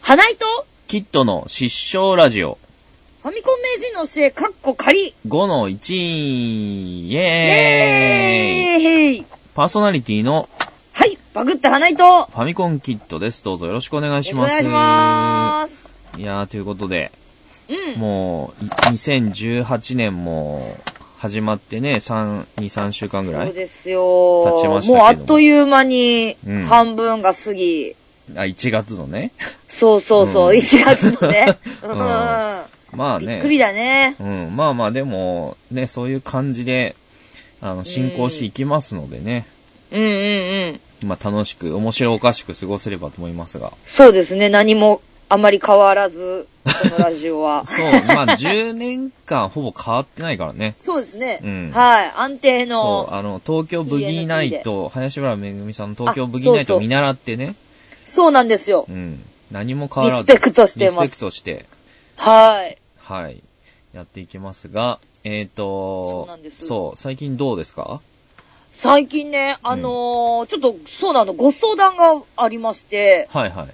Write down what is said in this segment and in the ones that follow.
花井とキッドの失笑ラジオ。 ファミコン名人の教え、かっこ仮。 5の1、イエーイ。パーソナリティの、 はい、バグった花井とファミコンキッドです。どうぞよろしくお願いします。 よろしくお願いします。 いやー、ということで、もう、2018年も始まってね、3週間ぐらいそうですよ。 経ちましたけどもうあっという間に半分が過ぎ。 1月のね。 そうそうそう、1月のね。 まあね。 びっくりだね。 まあまあでも、ね、そういう感じで、進行していきますのでね。まあ楽しく、面白おかしく過ごせればと思いますが。 そうですね、何もあまり変わらず、このラジオは。 そう、まあ10年間ほぼ変わってないからね。 そうですね。はい、安定の。 そう、東京ブギーナイト、林原めぐみさんの東京ブギーナイトを見習ってね。 そうなんですよ。 何も変わらず。 リスペクトしてます。 リスペクトして。 はい。 はい。やっていきますが、 そうなんです。 そう、最近どうですか？ 最近ね、ちょっと、そうなの、ご相談がありまして。 はいはい。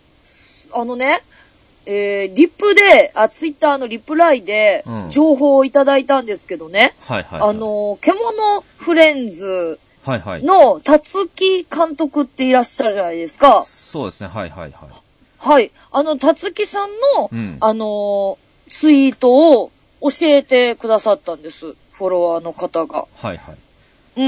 リップで、ツイッターのリプライで、情報をいただいたんですけどね。 はいはい、はい。 獣フレンズはいはい。 の、辰木監督っていらっしゃるじゃないですか。 そうですね、はいはいはい。 はい。辰木さんの、ツイートを教えてくださったんです。フォロワーの方が。 はいはい。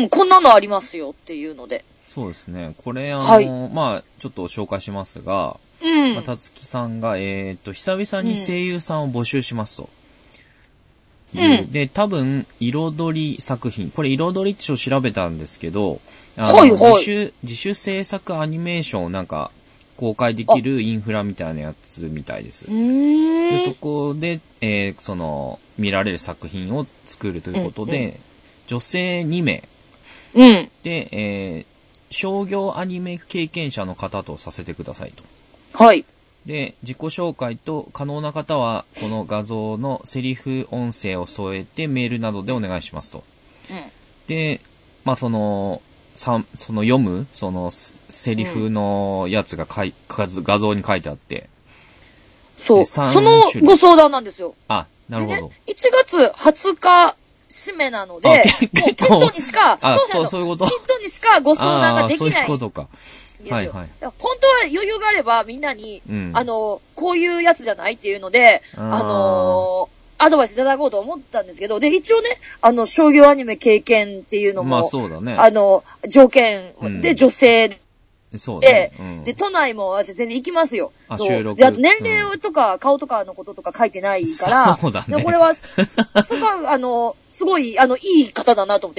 こんなのありますよっていうので。 そうですね。これまあ、ちょっと紹介しますが、辰木さんが、久々に声優さんを募集しますと。で、多分、彩り作品。これ、彩りって調べたんですけど、自主制作アニメーションをなんか、公開できるインフラみたいなやつみたいです。で、そこで、見られる作品を作るということで、女性2名。で、商業アニメ経験者の方とさせてくださいと。 はい。 で、自己紹介と可能な方は、この画像のセリフ音声を添えてメールなどでお願いしますと。で、まあ、読む、セリフのやつが画像に書いてあって。 そう。そのご相談なんですよ。 あ、なるほど。 でね、1月20日締めなので、もうキッドにしか、 そういうこと。 キッドにしかご相談ができない。 そういうことか。 ですよ。本当は余裕があればみんなに、こういうやつじゃないっていうので、アドバイスいただこうと思ったんですけど、で、一応ね、商業アニメ経験っていうのも、 まあそうだね。 条件で女性そうね。 で、都内も全然行きますよ。 収録。 で、あと年齢とか顔とかのこととか書いてないから、 そうだね。 でこれは、すごい、いい方だなと思って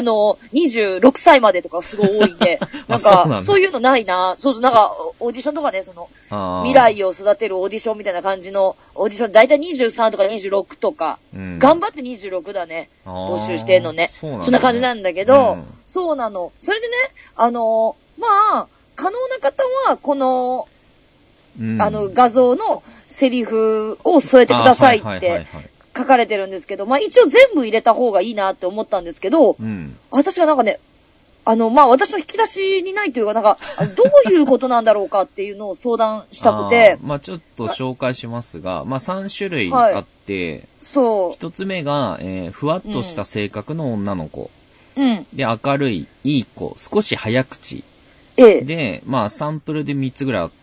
、26歳までとかすごい多いんで、なんか、そういうのないな。そうそう、なんか、オーディションとかね、未来を育てるオーディションみたいな感じの、オーディション、だいたい23とか26とか、頑張って26だね、募集してんのね。そんな感じなんだけど、そうなの。それでね、まあ、可能な方は、この、画像のセリフを添えてくださいって書かれてるんですけど、まあ一応全部入れた方がいいなって思ったんですけど、私はなんかね、まあ私の引き出しにないというか、なんか、どういうことなんだろうかっていうのを相談したくて。 まあちょっと紹介しますが、まあ3種類あって、そう。一つ目が、ふわっとした性格の女の子。で、明るい、いい子、少し早口。で、まあ、サンプルで3つぐらいあって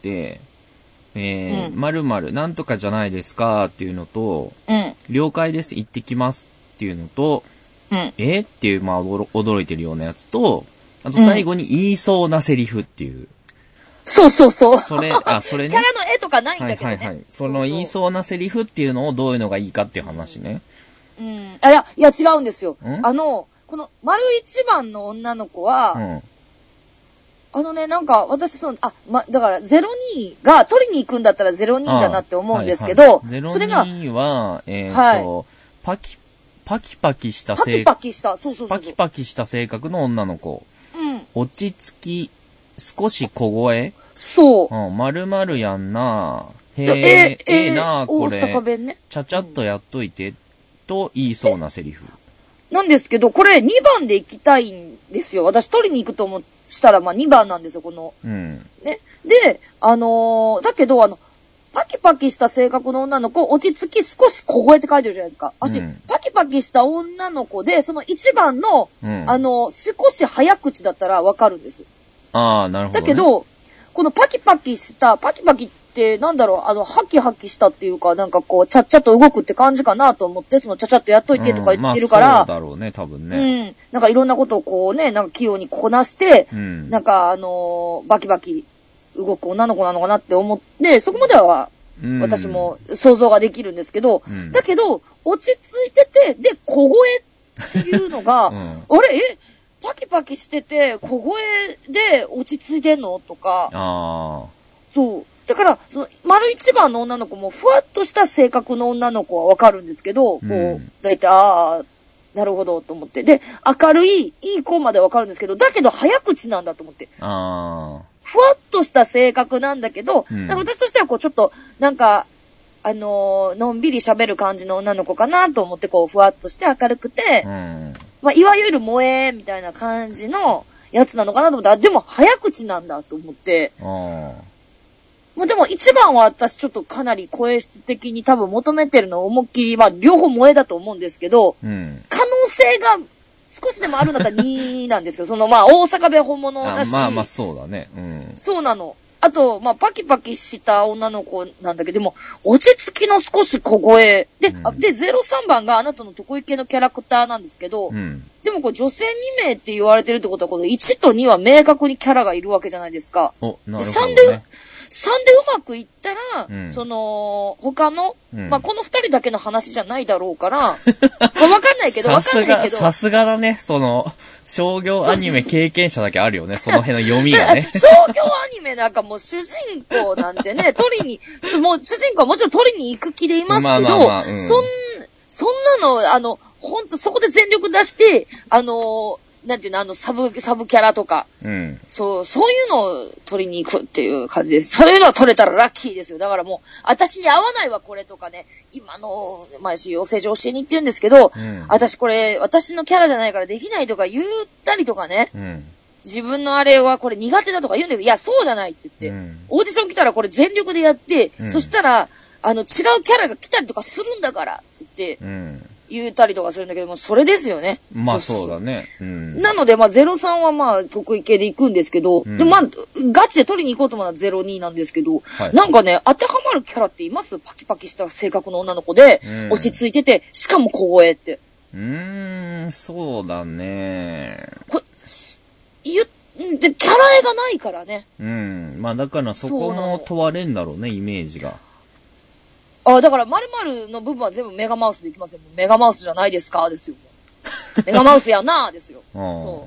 、〇〇なんとかじゃないですかっていうのと、了解です、行ってきますっていうのと、っていう、まあ、驚いてるようなやつと、あと最後に言いそうなセリフっていう。 そうそうそう。 それね。 キャラの絵とかないんだけどね。 その言いそうなセリフっていうのをどういうのがいいかっていう話ね。 いや、違うんですよ。この、丸一番の女の子は、なんか、私だから、02が、取りに行くんだったら02だなって思うんですけど、それが、 02は、パキパキしたパキパキした性格の女の子。落ち着き、少し小声。 そう。 〇〇やんな。なこれ。 大阪弁ね。 ちゃちゃっとやっといて、と言いそうなセリフ。 なんですけど、これ2番で行きたいんですよ。私取りに行くとしたら、まあ2番なんですよ、この。ね。で、だけど、 パキパキした性格の女の子、落ち着き少し小声って書いてるじゃないですか。私、パキパキした女の子で、その一番の、少し早口だったらわかるんです。 ああ、なるほど、ね。 だけど、このパキパキってなんだろう、ハキハキしたっていうか、なんかこう、ちゃっちゃと動くって感じかなと思って、そのちゃちゃっとやっといてとか言ってるから、 そうだろうね、多分ね。 なんかいろんなことをこうね、なんか器用にこなして、なんかバキバキ動く女の子なのかなって思って、そこまでは、私も想像ができるんですけど、だけど、落ち着いてて、で、小声っていうのが、あれ、パキパキしてて、小声で落ち着いてんのとか、そう。だから、丸一番の女の子も、ふわっとした性格の女の子はわかるんですけど、こう、だいたい、なるほど、と思って。で、明るい、いい子までわかるんですけど、だけど早口なんだと思って。ふわっとした性格なんだけど、なんか私としてはこう、ちょっと、なんか、のんびり喋る感じの女の子かなと思って、こう、ふわっとして明るくて、まあ、いわゆる萌え、みたいな感じのやつなのかなと思ったら、でも早口なんだと思って、もうでも一番は私ちょっとかなり声質的に多分求めてるのを思いっきり、まあ両方萌えだと思うんですけど、可能性が少しでもあるんだったら2なんですよ。まあ大阪弁本物だし。 まあそうだね。 そうなの。あと、まあパキパキした女の子なんだけど、でも落ち着きの少し小声。で、03番があなたの得意系のキャラクターなんですけど、でもこれ女性2名って言われてるってことは、この1と2は明確にキャラがいるわけじゃないですか。 なるほどね。 3でうまくいったら、他の、まあ、この2人だけの話じゃないだろうから、わかんないけど。 さすがだね、商業アニメ経験者だけあるよね、その辺の読みがね。 商業アニメなんかもう主人公なんてね、もう主人公はもちろん取りに行く気でいますけど、そんなの、ほんとそこで全力出して、なんていうの、サブキャラとか、そういうのを取りに行くっていう感じです。そういうのが取れたらラッキーですよ。だからもう、私に合わないわ、これとかね、今の、養成所教えに行ってるんですけど、私これ、私のキャラじゃないからできないとか言ったりとかね、自分のあれはこれ苦手だとか言うんですけど、いや、そうじゃないって言って、オーディション来たらこれ全力でやって、そしたら、違うキャラが来たりとかするんだからって言って、言ったりとかするんだけども、それですよね。 まあそうだね。 なので、まあ03はまあ得意系で行くんですけど、でまあ、ガチで取りに行こうと思ったら02なんですけど、なんかね、当てはまるキャラっています？パキパキした性格の女の子で、落ち着いてて、しかも小声って。 そうだね。 で、キャラ絵がないからね。 まあだからそこも問われんだろうね、イメージが。 だから、〇〇の部分は全部メガマウスでいきますよ。メガマウスじゃないですかですよ。メガマウスやなですよ。そう。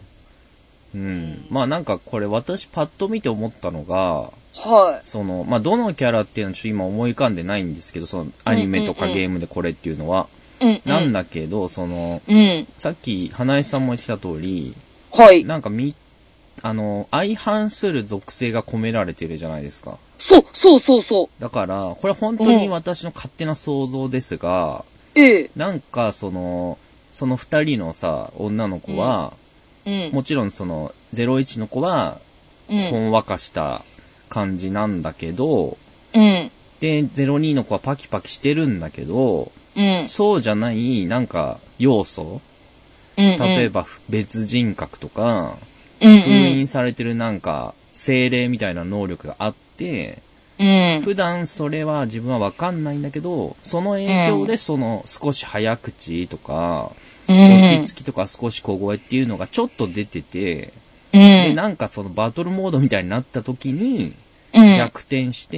まあなんかこれ私パッと見て思ったのが、まあどのキャラっていうのはちょっと今思い浮かんでないんですけど、アニメとかゲームでこれっていうのは。なんだけど、さっき花江さんも言ってた通り、なんか相反する属性が込められてるじゃないですか。 そう。 だから、これ本当に私の勝手な想像ですが、なんかその二人のさ、女の子は、もちろん01の子は、ほんわかした感じなんだけど、で、02の子はパキパキしてるんだけど、そうじゃない、なんか、要素、例えば別人格とか、封印されてるなんか、精霊みたいな能力があって、普段それは自分はわかんないんだけど、その影響で少し早口とか、落ち着きとか少し小声っていうのがちょっと出てて、で、なんかバトルモードみたいになった時に、逆転して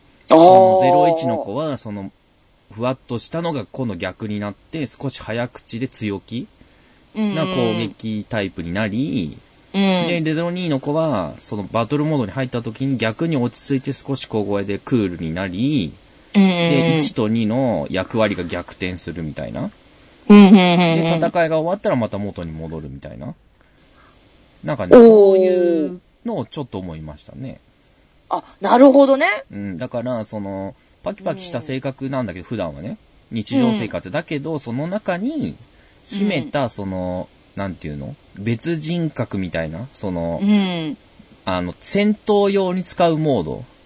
、01の子はふわっとしたのが今度逆になって、少し早口で強気な攻撃タイプになり、で、02の子は、バトルモードに入った時に逆に落ち着いて少し小声でクールになり、で、1と2の役割が逆転するみたいな。で、戦いが終わったらまた元に戻るみたいな。なんかね、そういうのをちょっと思いましたね。 なるほどね。 だから、パキパキした性格なんだけど、普段はね、日常生活だけど、その中に、秘めた、なんていうの？別人格みたいな、戦闘用に使うモード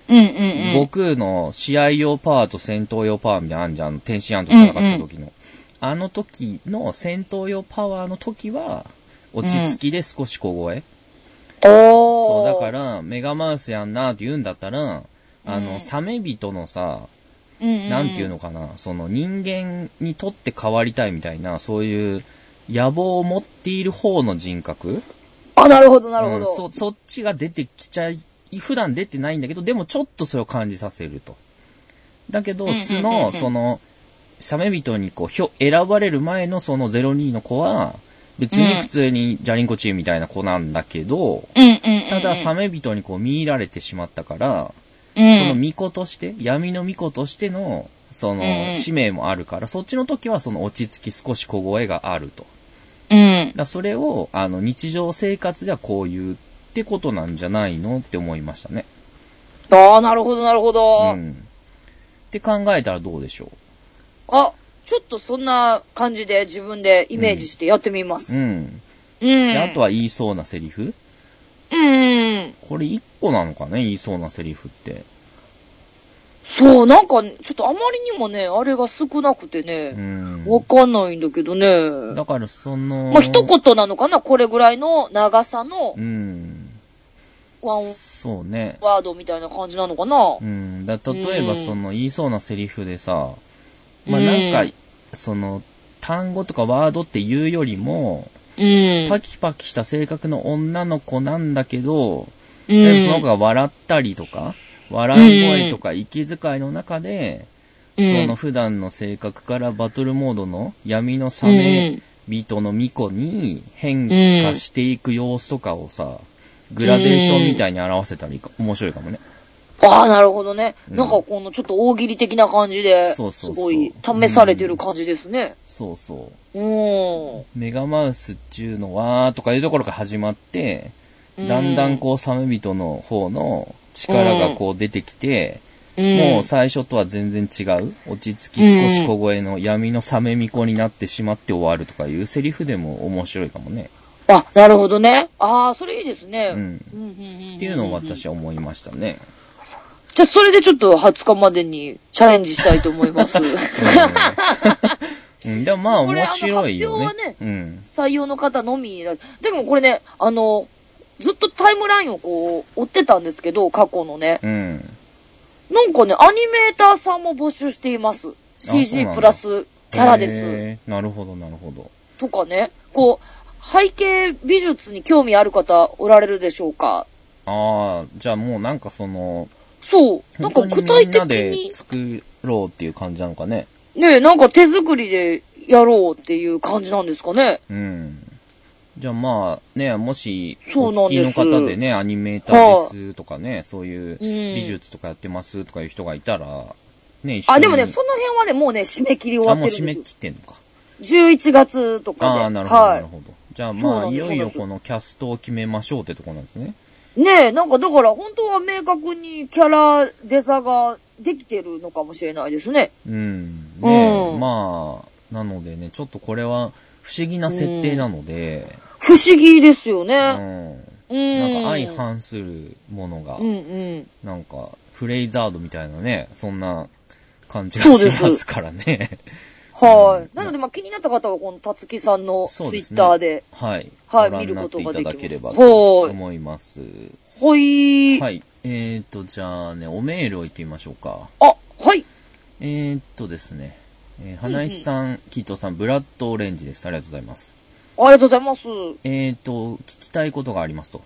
悟空の試合用パワーと戦闘用パワーみたいなのあんじゃん。天津飯と戦った時の。あの時の戦闘用パワーの時は、落ち着きで少し小声。そう、だから、メガマウスやんなって言うんだったら、サメ人のさ、なんていうのかな、その人間にとって変わりたいみたいな、そういう野望を持っている方の人格。 なるほど、なるほど。 そっちが出てきちゃい、普段出てないんだけど、でもちょっとそれを感じさせると。だけど、その、サメ人にこう、選ばれる前のその02の子は、別に普通にジャリンコチーみたいな子なんだけど、ただサメ人にこう見入られてしまったから、その巫女として、闇の巫女としての、その、使命もあるから、そっちの時はその落ち着き少し小声があると。だそれを、日常生活ではこういうってことなんじゃないのって思いましたね。 なるほど、なるほど。 って考えたらどうでしょう？ ちょっとそんな感じで自分でイメージしてやってみます。 で、あとは言いそうなセリフ？これ1個なのかね、言いそうなセリフって。 そう、なんか、ちょっとあまりにもね、あれが少なくてね、わかんないんだけどね。 だからその、 一言なのかな、これぐらいの長さの、 そうね。 ワードみたいな感じなのかな。 例えばその言いそうなセリフでさ、なんか、その、単語とかワードっていうよりも、パキパキした性格の女の子なんだけど、例えばその子が笑ったりとか、笑い声とか息遣いの中で、その普段の性格からバトルモードの闇のサメ人の巫女に変化していく様子とかをさ、グラデーションみたいに表せたら面白いかもね。 なるほどね。なんかこのちょっと大喜利的な感じで、すごい試されてる感じですね。 そうそう。メガマウスっちゅうのは、とかいうところから始まって、だんだんこうサメ人の方の力がこう出てきて、もう最初とは全然違う、落ち着き少し小声の闇のサメ巫女になってしまって終わるとかいうセリフでも面白いかもね。 なるほどね。それいいですね。 っていうのを私は思いましたね。 じゃあ、それでちょっと20日までにチャレンジしたいと思います。 でもまあ面白いよね。 発表はね、採用の方のみ。でもこれね、ずっとタイムラインをこう、追ってたんですけど、過去のね。なんかね、アニメーターさんも募集しています。CG プラスキャラです。 なるほど、なるほど。 とかね、こう、背景美術に興味ある方おられるでしょうか？ じゃあもうなんかその、 そう。なんか具体的に。みんなで作ろうっていう感じなのかね。 なんか手作りでやろうっていう感じなんですかね。 じゃあまあね、もし、お聞きの方でね、アニメーターですとかね、そういう美術とかやってますとかいう人がいたら、ね、一緒に。 でもね、その辺はね、もうね、締め切り終わってるんですよ。 もう締め切ってんのか。 11月とかで。 なるほど、なるほど。じゃあまあ、いよいよこのキャストを決めましょうってとこなんですね。 なんかだから本当は明確にキャラデザができてるのかもしれないですね。 まあ、なのでね、ちょっとこれは不思議な設定なので。 不思議ですよね。 なんか相反するものが、なんかフレイザードみたいなね、そんな感じがしますからね。 なので、気になった方は、このたつきさんのツイッターで、見ることができます。ご覧になっていただければと思います。 はい。 じゃあね、おメールを言ってみましょうか。 はい。 ですね、花石さん、キートさん、ブラッドオレンジです。ありがとうございます。 ありがとうございます。 聞きたいことがありますと。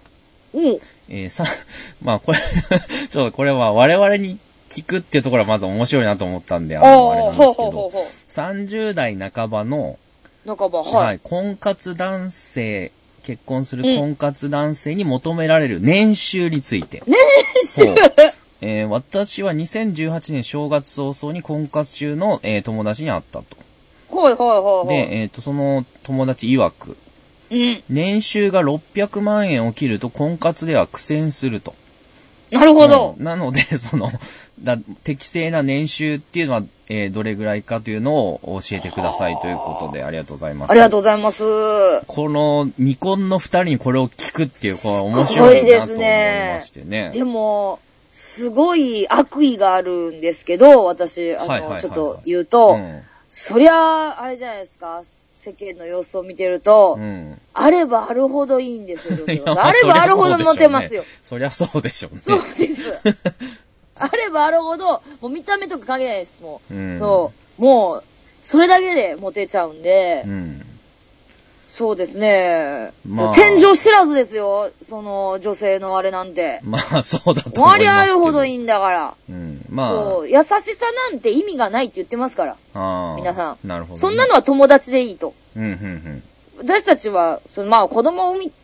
まあ、これ、ちょっとこれは我々に聞くっていうところはまず面白いなと思ったんで、あれなんですけど、30代半ばの、婚活男性、結婚する婚活男性に求められる年収について。 年収私は2018年正月早々に婚活中の、友達に会ったと。で、その友達曰く、年収が600万円を切ると婚活では苦戦すると。 なるほど。 なので、適正な年収っていうのは、どれぐらいかというのを教えてくださいということで、ありがとうございます。 ありがとうございます。 この未婚の二人にこれを聞くっていう、これ面白いなと思いましてね。 でも、 すごい悪意があるんですけど、私、ちょっと言うと、そりゃ、あれじゃないですか、世間の様子を見てると、あればあるほどいいんですよ。あればあるほどモテますよ。 そりゃそうでしょうね。 そうです。あればあるほど、もう見た目とか関係ないです、もう。そう。もう、それだけでモテちゃうんで、そうですね。天井知らずですよ。その女性のあれなんて。 まあそうだと思いますけど。 あるほどいいんだから。そう。優しさなんて意味がないって言ってますから。皆さん。 なるほど、ね。 そんなのは友達でいいと。私たちは、まあ子供をね、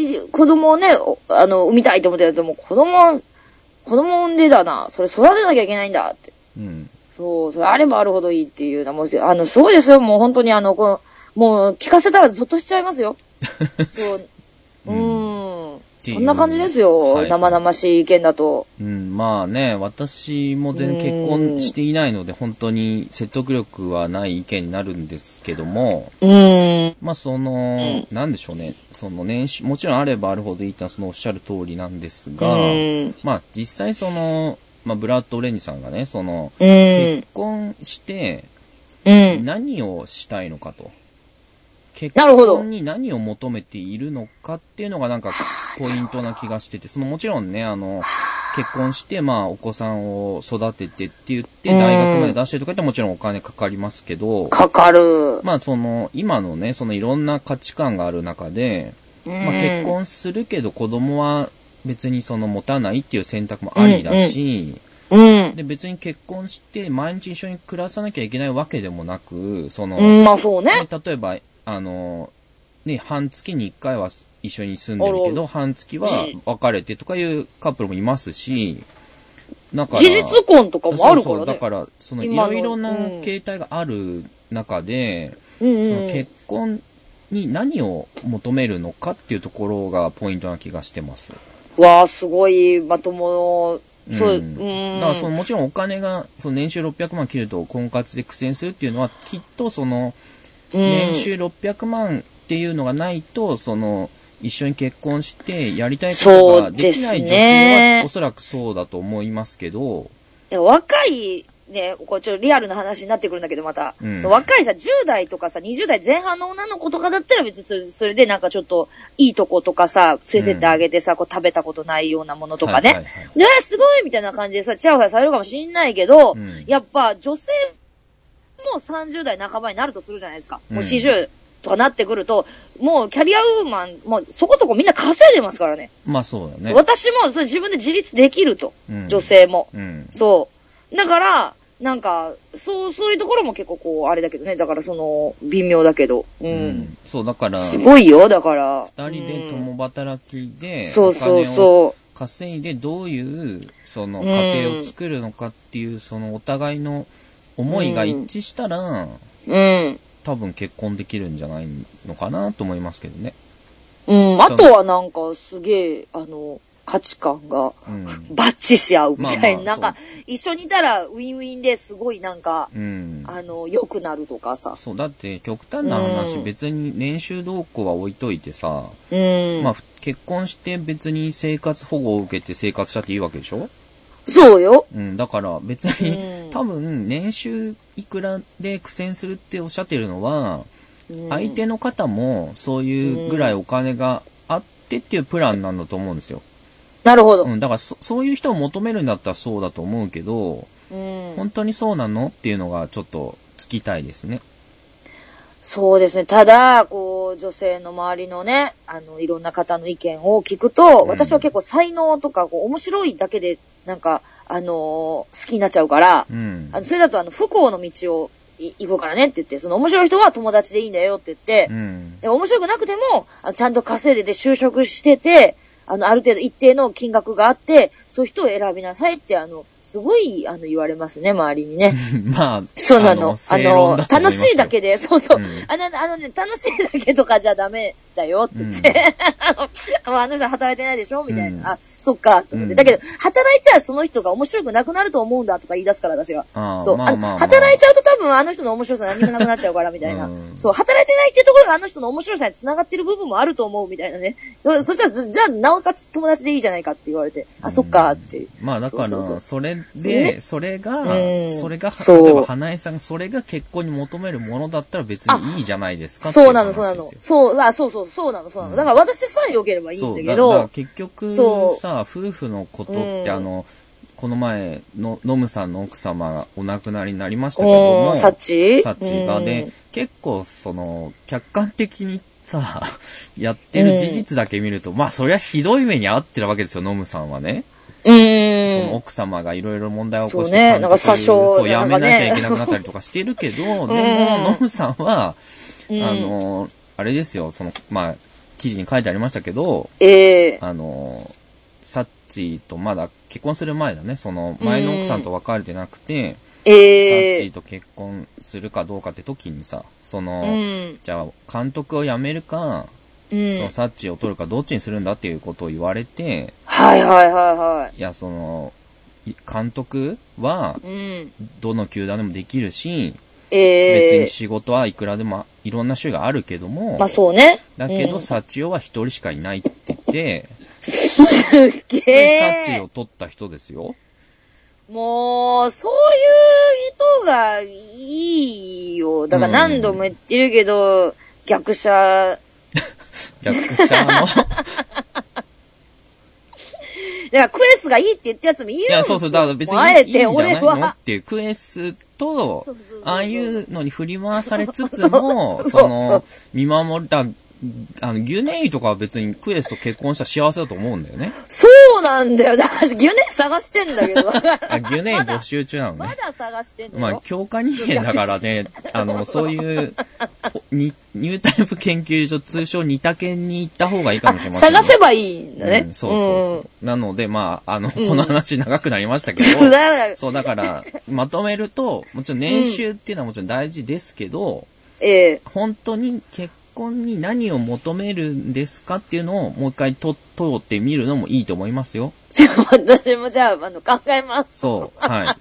産みたいと思ってると、もう子供産んでだな。それ育てなきゃいけないんだって。そう、それあればあるほどいいっていうのも、すごいですよ。もう本当にもう聞かせたらゾッとしちゃいますよ。そう。そんな感じですよ。生々しい意見だと。 まあね、私も全然結婚していないので、本当に説得力はない意見になるんですけども、まあなんでしょうね。年収、もちろんあればあるほどいいとはおっしゃる通りなんですが、まあ実際まあブラッド・レニさんがね、結婚して、何をしたいのかと。結婚に何を求めているのかっていうのがなんかポイントな気がしてて、もちろんね、結婚して、まあ、お子さんを育ててって言って、大学まで出してとかってもちろんお金かかりますけど、 かかる。 まあ、今のね、いろんな価値観がある中で、まあ、結婚するけど子供は別に持たないっていう選択もありだし、で、別に結婚して毎日一緒に暮らさなきゃいけないわけでもなく、 まあそうね。 例えば、ね、半月に1回は一緒に住んでるけど、半月は別れてとかいうカップルもいますし、だから。 事実婚とかもあるからね。 そう、だから、いろいろな形態がある中で、結婚に何を求めるのかっていうところがポイントな気がしてます。 わあ、すごいまとも。そう、 だからもちろんお金が、年収600万切ると婚活で苦戦するっていうのは、きっと年収600万っていうのがないと、一緒に結婚してやりたいことができない女性はおそらくそうだと思いますけど。 若い、ね、ちょっとリアルな話になってくるんだけど、また。若いさ、10代とかさ、20代前半の女の子とかだったら別にそれでなんかちょっといいとことかさ、連れてってあげてさ、食べたことないようなものとかね。で、すごいみたいな感じでさ、チヤホヤされるかもしんないけど、やっぱ女性もう30代半ばになるとするじゃないですか。もう40とかなってくると、もうキャリアウーマン、もうそこそこみんな稼いでますからね。 まあそうだね。 私も自分で自立できると。女性も。そう。だから、なんか、そういうところも結構あれだけどね。だから微妙だけど。 そう、だから。 すごいよ、だから。 二人で共働きで、 お金を稼いでどういう、家庭を作るのかっていう、お互いの思いが一致したら、多分結婚できるんじゃないのかなと思いますけどね。 あとはなんかすげえ、価値観がバッチし合うみたいな、なんか一緒にいたらウィンウィンですごいなんか、良くなるとかさ。 そう、だって極端な話、別に年収動向は置いといてさ、まあ結婚して別に生活保護を受けて生活したっていいわけでしょ？ そうよ。 だから別に、多分年収いくらで苦戦するっておっしゃってるのは、相手の方もそういうぐらいお金があってっていうプランなんだと思うんですよ。 なるほど。 だからそういう人を求めるんだったらそうだと思うけど、本当にそうなのっていうのがちょっと聞きたいですね。 そうですね。ただ、女性の周りのね、いろんな方の意見を聞くと、私は結構才能とか、面白いだけで、なんか、好きになっちゃうから、それだと不幸の道を行くからねって言って、面白い人は友達でいいんだよって言って、で面白くなくても、ちゃんと稼いでて就職してて、ある程度一定の金額があって、そういう人を選びなさいって、 すごい、言われますね、周りにね。 まあ、 そうなの。楽しいだけで、そうそう。楽しいだけとかじゃダメだよって言って、あの人働いてないでしょみたいな。あ、そっか、と思って。だけど、働いちゃうその人が面白くなくなると思うんだとか言い出すから、私が。そう。働いちゃうと多分あの人の面白さ何もなくなっちゃうから、みたいな。そう、働いてないっていうところがあの人の面白さに繋がってる部分もあると思う、みたいなね。そしたら、じゃあ、なおかつ友達でいいじゃないかって言われて、あ、そっか、って。 まあだから、それで、それが、例えば花江さんがそれが結婚に求めるものだったら別にいいじゃないですか。 そうなの。そうなの。そうなの。だから私さえ良ければいいんだけど。 結局さ、夫婦のことってこの前の、ノムさんの奥様がお亡くなりになりましたけども、 サッチがで、結構客観的にさ、やってる事実だけ見ると、まあそりゃひどい目に遭ってるわけですよ、ノムさんはね。その奥様がいろいろ問題を起こして、 なんか詐称、 やめなきゃいけなくなったりとかしてるけど、でも、ノムさんは、あれですよ、まあ、記事に書いてありましたけど、サッチとまだ結婚する前だね、前の奥さんと別れてなくて、サッチと結婚するかどうかって時にさ、じゃあ、監督を辞めるか、サッチを取るかどっちにするんだっていうことを言われて、いや、監督は、どの球団でもできるし、別に仕事はいくらでもいろんな種類があるけども、 まあそうね。 だけど、サッチオは一人しかいないって言って、 すっげえ。 サッチを取った人ですよ。 もう、そういう人がいいよ。だから何度も言ってるけど、逆者のだからクエスがいいって言ったやつもいるんですよ。いや、 そう、だから別にいいんじゃないのっていう、クエスと、ああいうのに振り回されつつも、見守った、ギュネイとかは別にクエスと結婚したら幸せだと思うんだよね。 そうなんだよ。だからギュネイ探してんだけど。ギュネイ募集中なのね。 まだ探してんのよ。 まあ、強化人間だからね、そういう、ニュータイプ研究所、通称ニタ研に行った方がいいかもしれません、 探せばいいんだね。 そう。なので、まあ、この話長くなりましたけど、そう、だから、まとめると、もちろん年収っていうのはもちろん大事ですけど、本当に結婚に何を求めるんですかっていうのをもう一回通ってみるのもいいと思いますよ。 私もじゃあ、考えます。 そう、はい。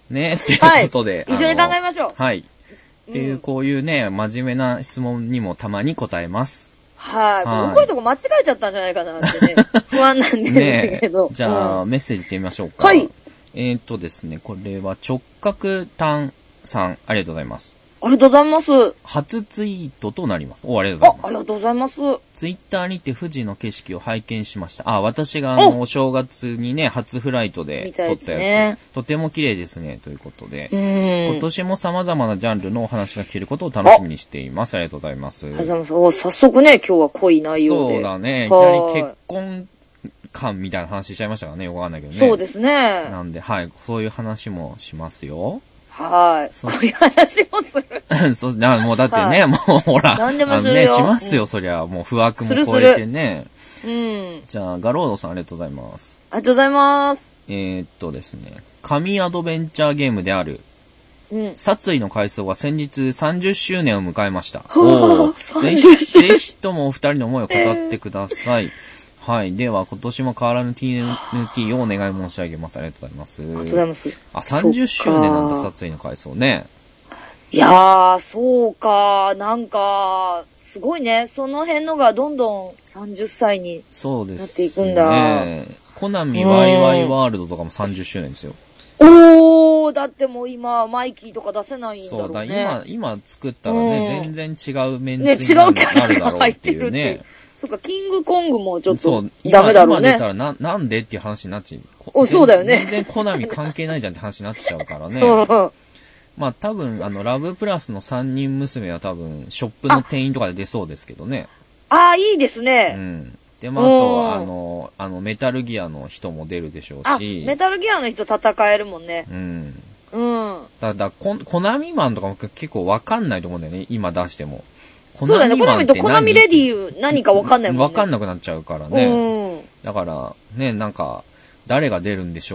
ね、っていうことで。 一緒に考えましょう。 はい。っていう、こういうね、真面目な質問にもたまに答えます。 はい。こういうとこ間違えちゃったんじゃないかなってね、不安なんですけど。 じゃあ、メッセージいってみましょうか。 はい。 ですね、これは直角炭さん、ありがとうございます。 ありがとうございます。 初ツイートとなります。ありがとうございます。 ありがとうございます。 ツイッターにて富士の景色を拝見しました。私がお正月にね、初フライトで撮ったやつ。とても綺麗ですね、ということで。今年も様々なジャンルのお話が聞けることを楽しみにしています。ありがとうございます。 ありがとうございます。早速ね、今日は濃い内容で。 そうだね。いきなり結婚感みたいな話しちゃいましたからね。わかんないけどね。 そうですね。 なんで、はい。そういう話もしますよ。 はい。そういう話もする。 もうだってね、もうほら。 何でもするよ。 しますよ、そりゃ。もう不惑も超えてね。じゃあ、ガロードさんありがとうございます。 ありがとうございます。 ですね。紙アドベンチャーゲームである、殺意の回想が先日30周年を迎えました。ぜひともお二人の思いを語ってください。はい。では、今年も変わらぬ TNT をお願い申し上げます。ありがとうございます。ありがとうございます。30周年なんだ、殺意の回想ね。 いやー、そうか。なんか、すごいね。その辺のがどんどん30歳になっていくんだ。 コナミワイワイワールドとかも30周年ですよ。 だってもう今、マイキーとか出せないんだろうね。そうだ、 今作ったらね、全然違うメンツになるだろうっていうね。そっか、キングコングもちょっとダメだろうね。 今出たらなんでっていう話になっちゃう。そうだよね。 全然コナミ関係ないじゃんって話になっちゃうからね。まあ多分、ラブプラスの3人娘は多分、ショップの店員とかで出そうですけどね。 いいですね。 で、まあ、あと、メタルギアの人も出るでしょうし。 メタルギアの人戦えるもんね。 ただ、コナミマンとかも結構わかんないと思うんだよね、今出しても。 そうだね、コナミとコナミレディ何かわかんないもんね。 わかんなくなっちゃうからね。だから、ね、なんか、誰が出るんでしょ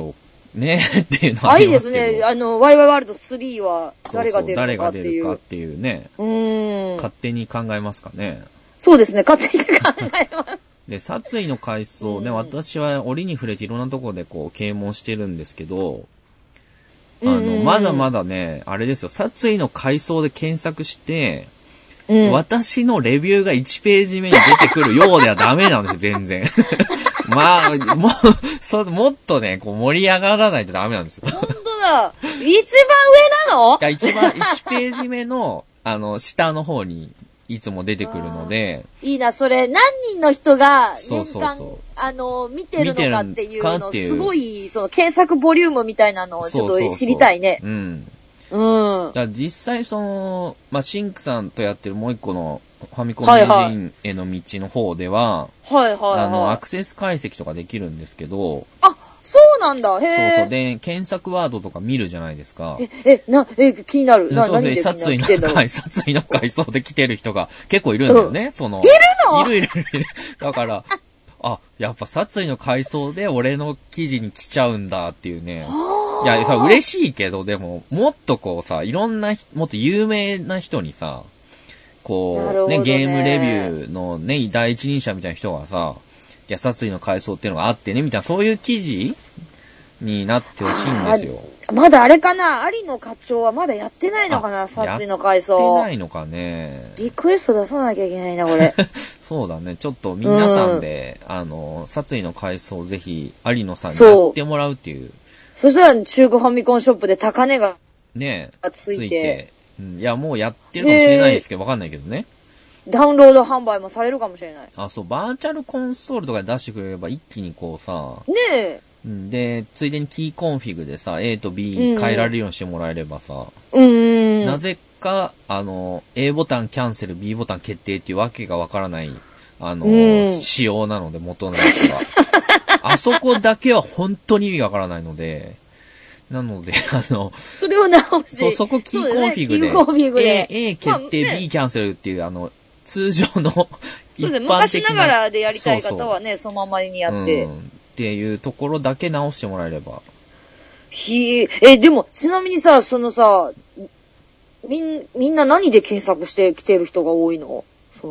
ねっていうのはありますけど。 いいですね。ワイワイワールド3は誰が出るのかっていう。 誰が出るかっていうね。勝手に考えますかね。 そうですね、勝手に考えます。 で、殺意の階層ね、私は折に触れていろんなところでこう、啓蒙してるんですけど、まだまだね、あれですよ、殺意の階層で検索して、私のレビューが1ページ目に出てくるようではダメなんですよ、全然。まあ、もっとね、こう盛り上がらないとダメなんですよ。 本当だ。一番上なの？ いや、1ページ目の、下の方に、いつも出てくるので。 いいな、それ、何人の人が、年間、見てるのかっていうの、すごい、その、検索ボリュームみたいなのをちょっと知りたいね。 だ実際シンクさんとやってるもう一個のファミコン名人への道の方では、アクセス解析とかできるんですけど、 そうなんだ、へそう。で、検索ワードとか見るじゃないですか。 気になる。 何で殺意の階層で来てる人が結構いるんだよね、 いるの？ いる。だから、やっぱ殺意の階層で俺の記事に来ちゃうんだっていうね。いや、嬉しいけど、でも、もっとこうさ、いろんな、もっと有名な人にさ、こう、ね、ゲームレビューのね、第一人者みたいな人がさ、いや、殺意の階層っていうのがあってね、みたいな、そういう記事になってほしいんですよ。 まだあれかな、有野課長はまだやってないのかな、殺意の階層。 やってないのかね。 リクエスト出さなきゃいけないな、これ。 そうだね。ちょっと皆さんで、殺意の階層をぜひ、有野さんにやってもらうっていう。 そしたら中古ファミコンショップで高値がついて。 いや、もうやってるかもしれないですけど、わかんないけどね。 ダウンロード販売もされるかもしれない。 バーチャルコンソールとかで出してくれれば一気にこうさ。 ねえ。 で、ついでにキーコンフィグでさ、A と B 変えられるようにしてもらえればさ。なぜか、A ボタンキャンセル、B ボタン決定っていうわけがわからない、仕様なので、元のやつは。あそこだけは本当に意味がわからないので、なので、 それを直し、 そこキーコンフィグで、 キーコンフィグで A 決定、B キャンセルっていう、通常のそうですね、昔ながらでやりたい方はね、そのままにやって。 っていうところだけ直してもらえれば。 でも、ちなみにさ、みんな何で検索してきてる人が多いの？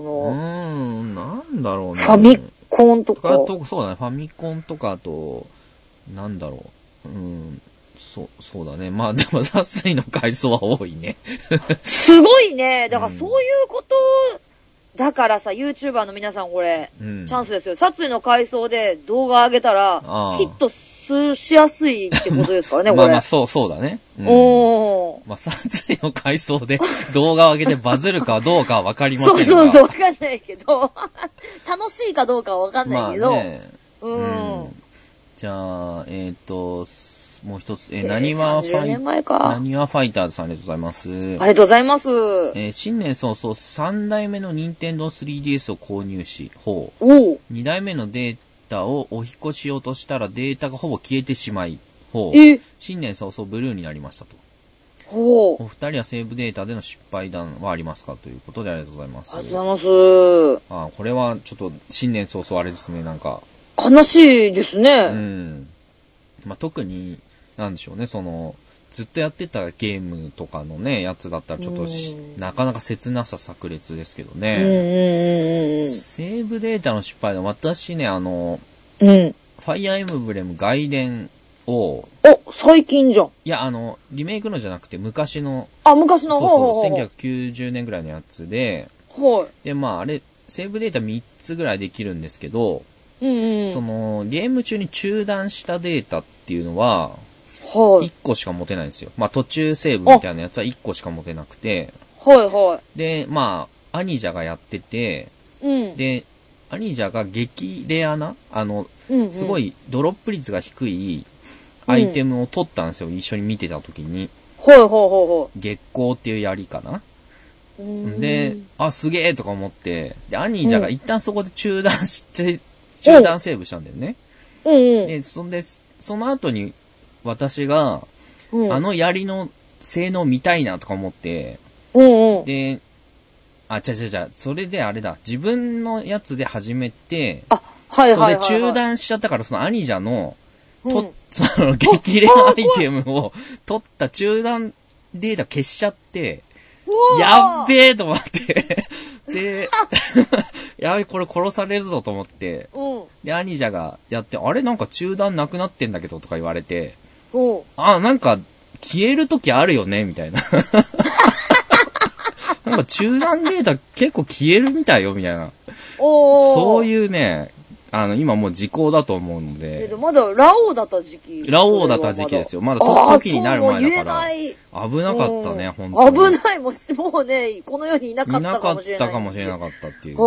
なんだろうね。 ファミコンとか。 そうだね、ファミコンとか、あと、なんだろう。そうだね。まあでも、殺意の階層は多いね。 すごいね。だからそういうこと、だからさ、YouTuber の皆さんこれ、チャンスですよ。殺意の階層で動画上げたら、ヒットしやすいってことですからね、これ。 まあ、そうだね。殺意の階層で動画を上げてバズるかどうかはわかりませんが。 そう、わかんないけど、楽しいかどうかはわかんないけど。 じゃあ、もう一つ、なにわファイターズさんありがとうございます。ありがとうございます。 新年早々3代目の任天堂 3DS を購入し、2代目のデータをお引越しようとしたらデータがほぼ消えてしまい、新年早々ブルーになりましたと。お二人はセーブデータでの失敗談はありますかということでありがとうございます。 ありがとうございます。これはちょっと新年早々あれですね、なんか。 悲しいですね。 特に、なんでしょうね、ずっとやってたゲームとかのね、やつだったらちょっとなかなか切なさ炸裂ですけどね。セーブデータの失敗で、私ね、ファイアーエムブレム外伝を、 最近じゃん。 いや、リメイクのじゃなくて昔の、1990年ぐらいのやつで、で、あれ、セーブデータ3つぐらいできるんですけど、ゲーム中に中断したデータっていうのは、1個しか持てないんですよ。途中セーブみたいなやつは1個しか持てなくて。で、アニジャがやってて、で、アニジャが激レアな、すごいドロップ率が低いアイテムを取ったんですよ。一緒に見てた時に。月光っていう槍かな。で、すげえとか思って、で、アニジャが一旦そこで中断セーブしたんだよね。で、その後に、私が、槍の性能見たいなとか思って、で、それであれだ、自分のやつで始めて、それで中断しちゃったから、そのアニジャのその激レアアイテムを取った中断データ消しちゃって、やっべえと思って、で、やべえ、これ殺されるぞと思って、で、兄者がやって、あれなんか中断なくなってんだけどとか言われて、なんか消えるときあるよねみたいな。なんか中断データ結構消えるみたいよみたいな。そういうね、今もう時効だと思うので。 まだラオウだった時期。 ラオウだった時期ですよ。まだ時になる前だから。危なかったね、本当に。 危ない、もうね、この世にいなかったかもしれない。 いなかったかもしれなかったっていう。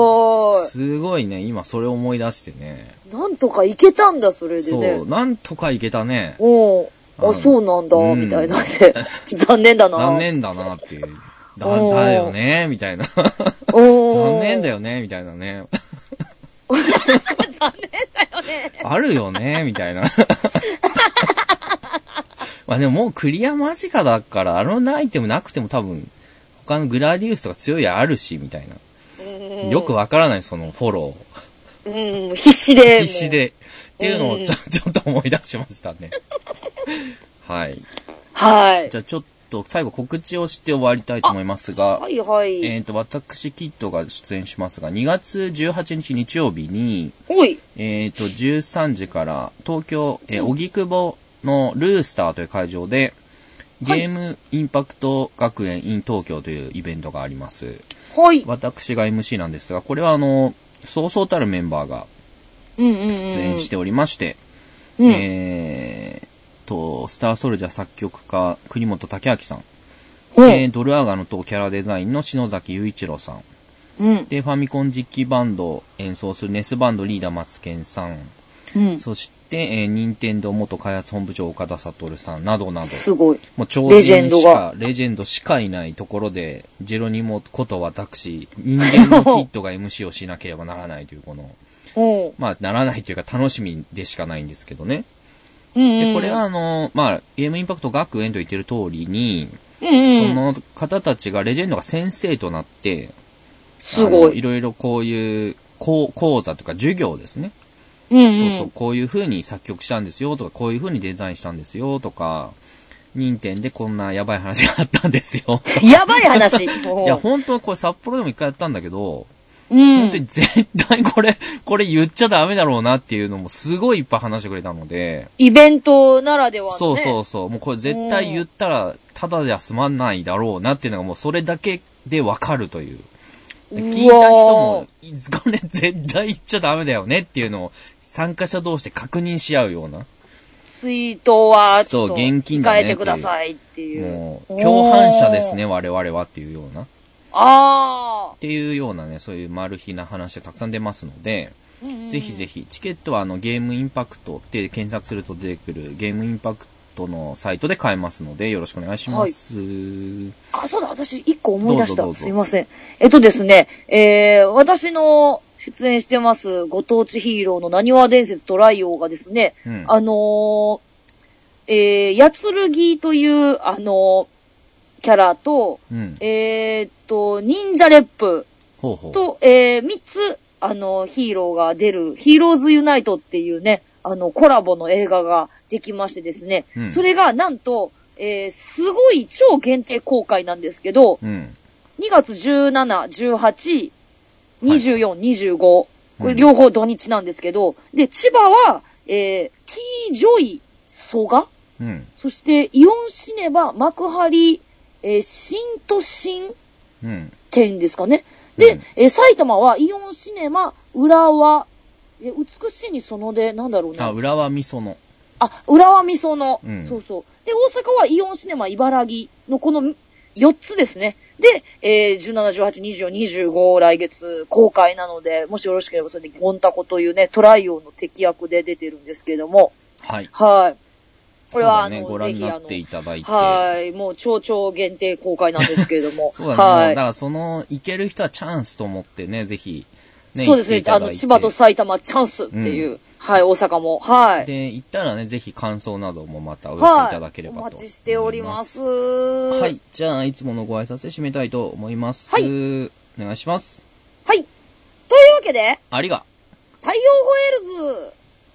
すごいね、今それ思い出してね。 なんとかいけたんだ、それでね。 そう、なんとかいけたね。 そうなんだ、みたいな。残念だな。 残念だなっていう。だよね、みたいな。残念だよね、みたいなね。 残念だよね。 あるよね、みたいな。まあでももうクリア間近だから、アイテムなくても多分、他のグラディウスとか強いあるし、みたいな。よくわからない、そのフォロー。必死で。 っていうのをちょっと思い出しましたね。はい。じゃあちょっと、最後告知をして終わりたいと思いますが、私、キッドが出演しますが、2月18日日曜日に、13時から東京、荻窪のルースターという会場で、ゲームインパクト学園 in 東京というイベントがあります。私が MC なんですが、これはそうそうたるメンバーが出演しておりまして、スターソルジャー作曲家、国本武明さん。ドルアガノとキャラデザインの篠崎雄一郎さん。で、ファミコン実機バンドを演奏するネスバンドリーダー松健さん。そして、任天堂元開発本部長岡田悟さんなどなど。 すごい。 もう超人レジェンドしかいないところで、ジェロニモこと私、人間のキッドが MC をしなければならないというこの、まあ、ならないというか楽しみでしかないんですけどね。で、これはゲームインパクト学園と言ってる通りに、その方たちがレジェンドが先生となって、 すごい。 いろいろこういう講座とか授業ですね。こういう風に作曲したんですよとか、こういう風にデザインしたんですよとか、任天でこんなやばい話があったんですよ。 やばい話いや、本当これ札幌でも一回やったんだけど、本当に絶対これ言っちゃダメだろうなっていうのもすごいいっぱい話してくれたので。 イベントならではのね。 そう。もうこれ絶対言ったらただでは済まないだろうなっていうのがもうそれだけでわかるという。聞いた人も、これ絶対言っちゃダメだよねっていうのを参加者同士で確認し合うような。 ツイートはちょっと控えてくださいっていう。 もう共犯者ですね、我々はっていうような。っていうようなね、そういうマル秘な話がたくさん出ますので、ぜひぜひ、チケットはゲームインパクトって検索すると出てくるゲームインパクトのサイトで買えますので、よろしくお願いします。 そうだ、私一個思い出した。すいません。ですね、私の出演してますご当地ヒーローのなにわ伝説トライオーがですね、やつるぎという、キャラと、忍者レップと、3つ、ヒーローが出る、ヒーローズユナイトっていうね、コラボの映画ができましてですね、それがなんと、すごい超限定公開なんですけど、2月17、18、24、25、これ両方土日なんですけど、で、千葉は、T ジョイソガ、そしてイオンシネマ幕張新都心店ですかね。で、埼玉はイオンシネマ浦和、美しいにそので、なんだろうね。 浦和みその。 浦和みその。そうそう。で、大阪はイオンシネマ茨城のこの4つですね。で、17、18、24、25来月公開なので、もしよろしければそれでゴンタコというね、トライオーの敵役で出てるんですけれども。 はい。 これはご覧になっていただいて。 もう超限定公開なんですけれども。 そうだね。だから行ける人はチャンスと思ってね、ぜひ、ね。 そうですね。千葉と埼玉チャンスっていう。大阪も。 で、行ったらね、ぜひ感想などもまたお寄せいただければと。 お待ちしております。 はい。じゃあ、いつものご挨拶で締めたいと思います。お願いします。 はい。というわけで、 ありが。 太陽ホエールズ